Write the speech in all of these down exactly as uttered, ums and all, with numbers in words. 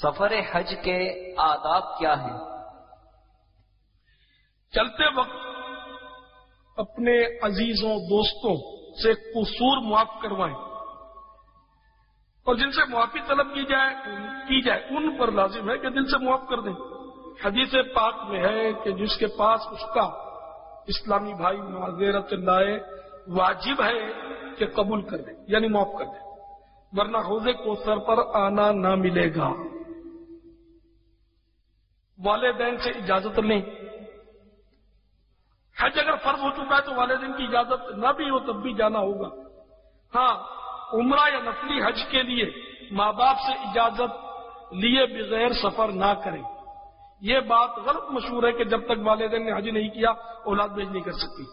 سفر حج کے آداب کیا ہیں؟ چلتے وقت اپنے عزیزوں دوستوں سے قصور معاف کروائیں اور جن سے معافی طلب کی جائے کی جائے ان پر لازم ہے کہ دل سے معاف کر دیں۔ حدیث پاک میں ہے کہ جس کے پاس اس کا اسلامی بھائی معذرت لائے واجب ہے کہ قبول کر دیں، یعنی معاف کر دیں، ورنہ حوض کوثر پر آنا نہ ملے گا۔ والدین سے اجازت لیں۔ حج اگر فرض ہو چکا ہے تو والدین کی اجازت نہ بھی ہو تب بھی جانا ہوگا۔ ہاں، عمرہ یا نفلی حج کے لیے ماں باپ سے اجازت لیے بغیر سفر نہ کریں۔ یہ بات غلط مشہور ہے کہ جب تک والدین نے حج نہیں کیا اولاد بھیج نہیں کر سکتی۔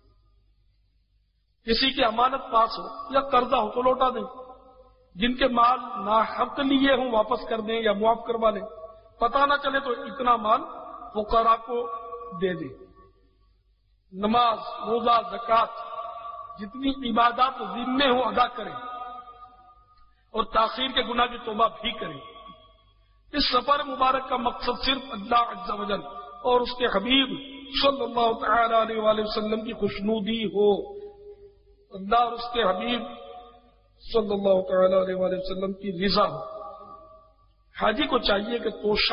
کسی کی امانت پاس ہو یا قرضہ ہو تو لوٹا دیں، جن کے مال ناحق لیے ہوں واپس کر دیں یا معاف کروا لیں، پتہ نہ چلے تو اتنا مال فقراء کو دے دیں۔ نماز، روزہ، زکوٰۃ جتنی عبادات ذمے ہوں ادا کریں اور تاخیر کے گناہ کی توبہ بھی کریں۔ اس سفر مبارک کا مقصد صرف اللہ عز و جل اور اس کے حبیب صلی اللہ تعالی علیہ وآلہ وسلم کی خوشنودی ہو۔ اللہ اور اس کے حبیب صلی اللہ تعالی علیہ وآلہ وسلم کی رضا ہو۔ حاجی کو چاہیے کہ توشہ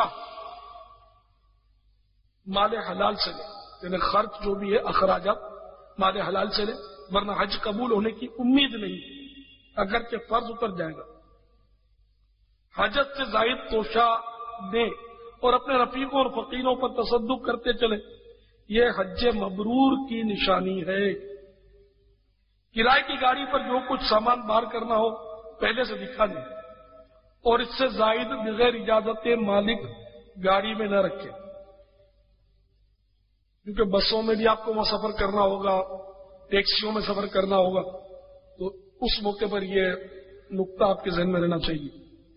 مال حلال سے لے، یعنی خرچ جو بھی ہے اخراجات مال حلال سے لے، ورنہ حج قبول ہونے کی امید نہیں اگرچہ فرض اتر جائے گا۔ حاجت سے زائد توشہ دیں اور اپنے رفیقوں اور فقیروں پر تصدق کرتے چلے، یہ حج مبرور کی نشانی ہے۔ کرائے کی گاڑی پر جو کچھ سامان بار کرنا ہو پہلے سے دکھا دیں اور اس سے زائد بغیر اجازت مالک گاڑی میں نہ رکھیں، کیونکہ بسوں میں بھی آپ کو وہاں سفر کرنا ہوگا، ٹیکسیوں میں سفر کرنا ہوگا، تو اس موقع پر یہ نقطہ آپ کے ذہن میں رہنا چاہیے۔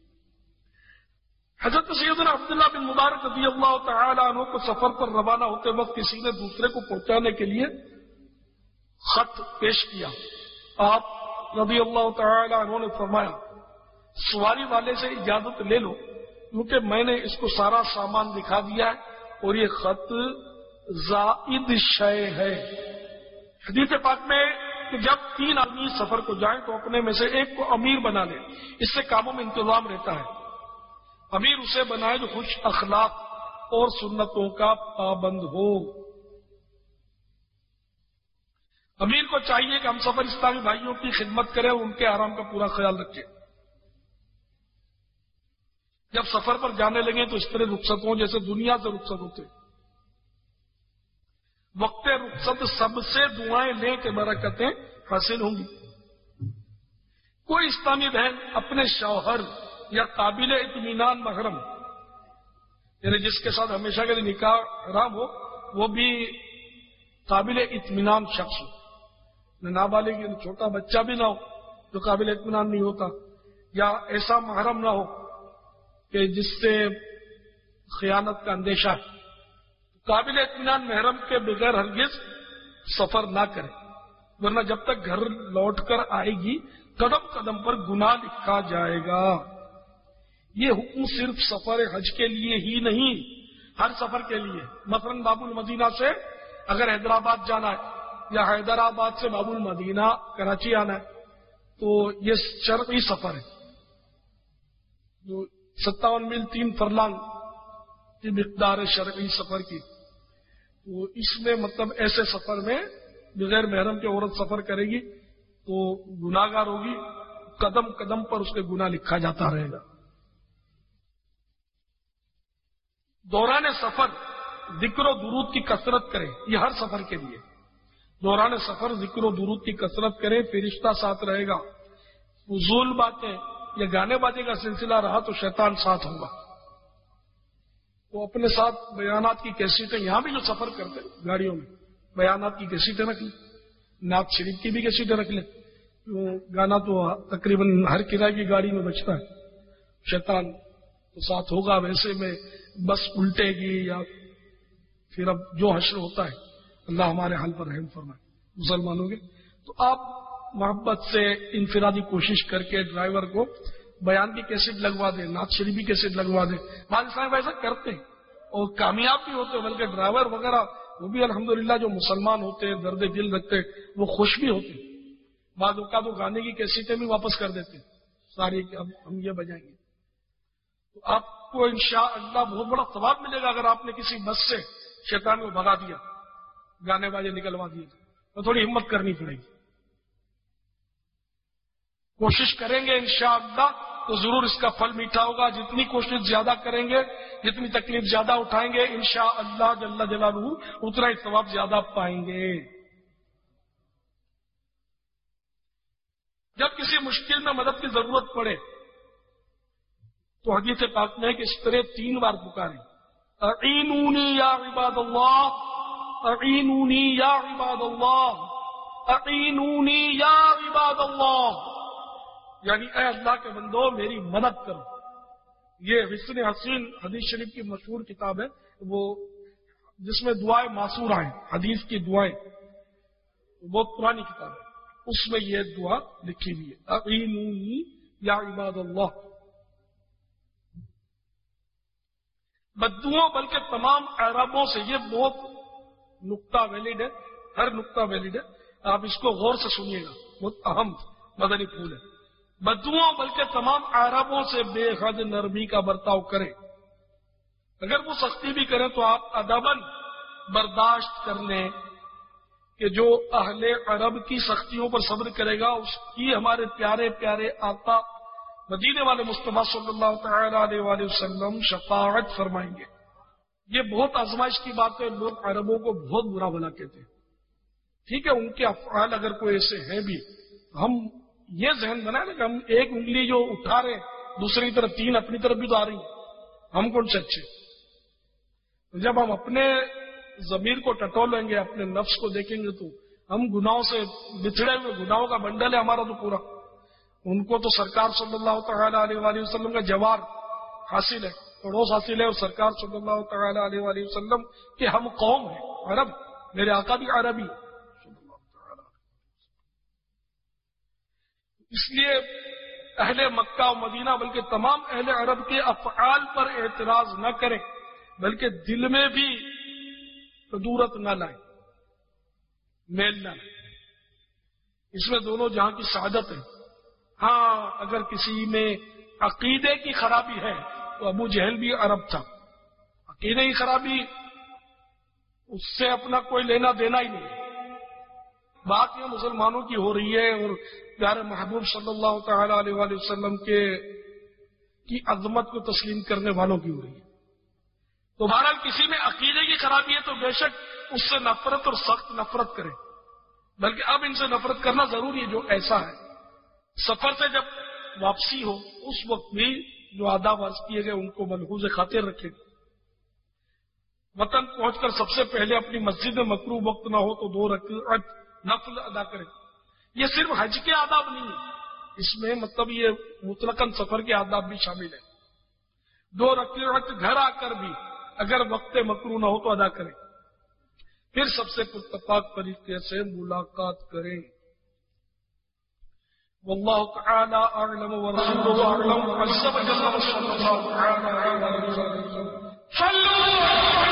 حضرت سیدنا عبداللہ بن مبارک رضی اللہ تعالی عنہ کو سفر پر روانہ ہوتے وقت کسی نے دوسرے کو پہنچانے کے لیے خط پیش کیا۔ آپ رضی اللہ تعالی عنہ نے فرمایا، سواری والے سے اجازت لے لو کیونکہ میں نے اس کو سارا سامان دکھا دیا ہے اور یہ خط زائد شے ہے۔ حدیث پاک میں کہ جب تین آدمی سفر کو جائیں تو اپنے میں سے ایک کو امیر بنا لے، اس سے کاموں میں انتظام رہتا ہے۔ امیر اسے بنائے جو خوش اخلاق اور سنتوں کا پابند ہو۔ امیر کو چاہیے کہ ہم سفر اسلامی بھائیوں کی خدمت کرے اور ان کے آرام کا پورا خیال رکھے۔ جب سفر پر جانے لگیں تو اس طرح رخصت ہوں جیسے دنیا سے رخصت ہوتے۔ وقت رخصت سب سے دعائیں لیں کہ برکتیں حاصل ہوں گی۔ کوئی اسلامی بہن اپنے شوہر یا قابل اطمینان محرم، یعنی جس کے ساتھ ہمیشہ کے لیے نکاح حرام ہو، وہ بھی قابل اطمینان شخص ہو، نابالغ یعنی چھوٹا بچہ بھی نہ ہو جو قابل اطمینان نہیں ہوتا، یا ایسا محرم نہ ہو کہ جس سے خیانت کا اندیشہ ہے، قابل اطمینان محرم کے بغیر ہرگز سفر نہ کرے، ورنہ جب تک گھر لوٹ کر آئے گی قدم قدم پر گناہ لکھا جائے گا۔ یہ حکم صرف سفر حج کے لیے ہی نہیں، ہر سفر کے لیے۔ مثلا باب المدینہ سے اگر حیدرآباد جانا ہے یا حیدرآباد سے باب المدینہ کراچی آنا ہے تو یہ شرعی سفر ہے، جو ستاون میل تین فرلانگ کی مقدار شرعی سفر کی۔ تو اس میں مطلب ایسے سفر میں بغیر محرم کے عورت سفر کرے گی تو گناہگار ہوگی، قدم قدم پر اس کے گناہ لکھا جاتا رہے گا۔ دوران سفر ذکر و درود کی کثرت کریں، یہ ہر سفر کے لیے۔ دوران سفر ذکر و درود کی کثرت کریں، فرشتہ ساتھ رہے گا۔ فضول باتیں یا گانے باجے کا سلسلہ رہا تو شیطان ساتھ ہوگا۔ وہ اپنے ساتھ بیانات کی کیسٹیں، یہاں بھی جو سفر کرتے گاڑیوں میں بیانات کی کیسٹیں رکھ لیں، نعت شریف کی بھی کیسٹیں رکھ لیں۔ گانا تو تقریباً ہر کرائے کی گاڑی میں بجتا ہے، شیطان تو ساتھ ہوگا۔ ویسے میں بس الٹے گی یا پھر اب جو حشر ہوتا ہے، اللہ ہمارے حال پر رحم فرمائے مسلمانوں کے۔ تو آپ محبت سے انفرادی کوشش کر کے ڈرائیور کو بیان کی کیسٹ لگوا دیں، نعت شریفی کیسٹ لگوا دیں. بعض اسلام ایسا کرتے ہیں اور کامیاب بھی ہوتے ہیں، بلکہ ڈرائیور وغیرہ وہ بھی الحمدللہ جو مسلمان ہوتے ہیں، درد دل رکھتے ہیں، وہ خوش بھی ہوتے ہیں. بعض اوقات وہ گانے کی کیسٹیں بھی واپس کر دیتے ہیں ساری کہ اب ہم یہ بجائیں گے. تو آپ کو انشاءاللہ بہت بڑا ثواب ملے گا اگر آپ نے کسی بس سے شیطان کو بھگا دیا، گانے باجے نکلوا دیے. تو تھوڑی ہمت کرنی پڑے گی. کوشش کریں گے انشاءاللہ تو ضرور اس کا پھل میٹھا ہوگا. جتنی کوشش زیادہ کریں گے، جتنی تکلیف زیادہ اٹھائیں گے، انشاءاللہ جل جلالہ اتنا ہی ثواب زیادہ پائیں گے. جب کسی مشکل میں مدد کی ضرورت پڑے تو حدیث پاک میں کہ اس طرح تین بار پکاریں، اعینونی یا عباد اللہ، اعینونی یا عباد اللہ، اعینونی یا عباد اللہ. یعنی اے اللہ کے بندو میری مدد کرو. یہ حسن حسین حدیث شریف کی مشہور کتاب ہے، وہ جس میں دعائیں معصورہ ہیں، حدیث کی دعائیں، بہت پرانی کتاب ہے. اس میں یہ دعا لکھی ہوئی ہے، اعینونی یا عباد اللہ. بددعاؤں بلکہ تمام اعرابوں سے، یہ بہت نقطہ ویلڈ ہے، ہر نقطہ ویلڈ ہے، آپ اس کو غور سے سنیے گا، بہت اہم مدنی پھول ہے. بددعاؤں بلکہ تمام اعرابوں سے بے حد نرمی کا برتاؤ کریں. اگر وہ سختی بھی کریں تو آپ ادباً برداشت کر لیں کہ جو اہل عرب کی سختیوں پر صبر کرے گا اس کی ہمارے پیارے پیارے آقا مدینے والے مصطفیٰ صلی اللہ تعالی علیہ وآلہ وسلم شفاعت فرمائیں گے. یہ بہت آزمائش کی بات ہے. لوگ عربوں کو بہت برا بھلا کہتے ہیں. ٹھیک ہے، ان کے افعال اگر کوئی ایسے ہیں بھی، ہم یہ ذہن بنائیں نا کہ ہم ایک انگلی جو اٹھا رہے ہیں دوسری طرف تین اپنی طرف بھی تو آ رہی ہیں، ہم کون سے اچھے. جب ہم اپنے ضمیر کو ٹٹولیں گے، اپنے نفس کو دیکھیں گے تو ہم گناہوں سے بچھڑے ہوئے، گناہوں کا بنڈل ہے ہمارا تو پورا. ان کو تو سرکار صلی اللہ تعالی علیہ وآلہ وسلم کا جوار حاصل ہے، پڑوس حاصل ہے، اور سرکار صلی اللہ تعالی علیہ وآلہ وسلم کہ ہم قوم ہیں عرب، میرے آقا بھی عربی. اس لیے اہل مکہ و مدینہ بلکہ تمام اہل عرب کے افعال پر اعتراض نہ کریں، بلکہ دل میں بھی قدورت نہ لائیں، میل نہ لائیں. اس میں دونوں جہاں کی سعادت ہے. ہاں اگر کسی میں عقیدے کی خرابی ہے تو ابو جہل بھی عرب تھا. عقیدے کی خرابی اس سے اپنا کوئی لینا دینا ہی نہیں. بات یہ مسلمانوں کی ہو رہی ہے اور پیارے محبوب صلی اللہ تعالی علیہ وآلہ وسلم کے کی عظمت کو تسلیم کرنے والوں کی ہو رہی ہے. تو بہرحال کسی میں عقیدے کی خرابی ہے تو بے شک اس سے نفرت اور سخت نفرت کرے، بلکہ اب ان سے نفرت کرنا ضروری ہے جو ایسا ہے. سفر سے جب واپسی ہو اس وقت بھی جو آداب عرض کیے گئے ان کو ملحوظ خاطر رکھے. وطن پہنچ کر سب سے پہلے اپنی مسجد میں مکروہ وقت نہ ہو تو دو رکعت نفل ادا کرے. یہ صرف حج کے آداب نہیں ہے، اس میں مطلب یہ مطلقاً سفر کے آداب بھی شامل ہیں. دو رکعت گھر آ کر بھی اگر وقت مکروہ نہ ہو تو ادا کریں. پھر سب سے پرتپاک طریقے سے ملاقات کریں. واللہ تعالی اعلم ورسولہ اعلم. عز وجل وصلی اللہ تعالی علی وسلم.